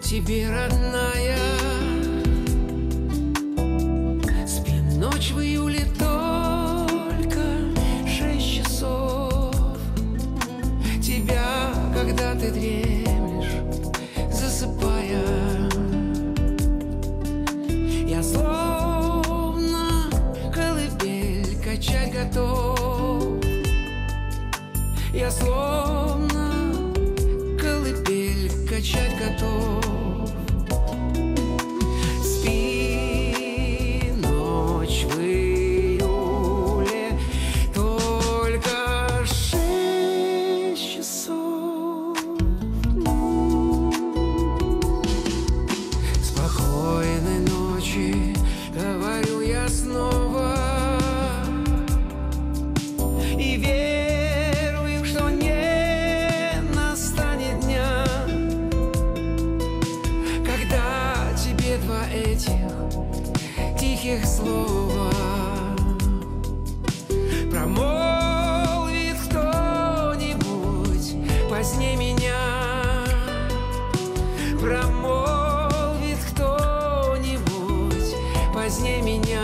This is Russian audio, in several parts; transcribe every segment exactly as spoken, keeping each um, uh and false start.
тебе, родная. Спим ночь в июле только шесть часов. Тебя, когда ты дремлешь, засыпая, я словно колыбель качать готов. Я словно колыбель качать готов. Спи ночь в июле только шесть часов. Спокойной ночи, говорю я снова. И верую, что не настанет дня, когда тебе два этих тихих слова промолвит кто-нибудь позднее меня. Промолвит кто-нибудь позднее меня.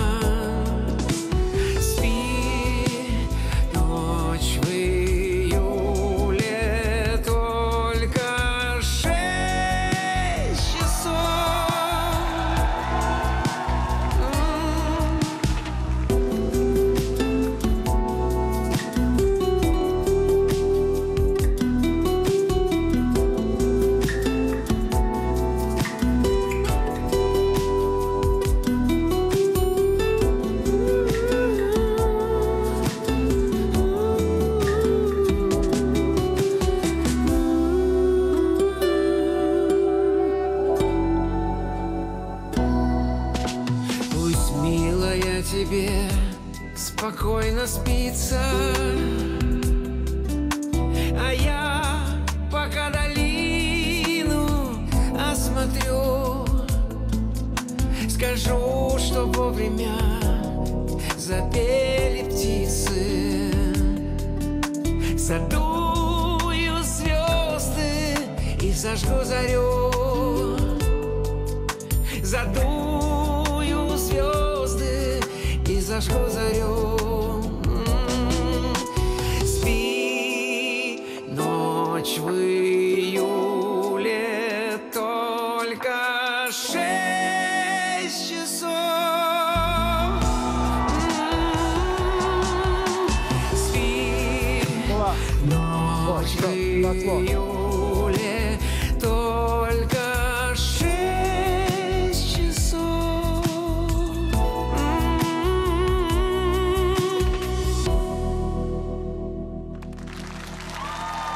Милая, тебе спокойно спится, а я пока долину осмотрю. Скажу, что вовремя запели птицы. Задую звезды и зажгу зарю. Задую звезды и зажгу зарю. Спи ночь в июле только шесть часов. Спи ночь в июле.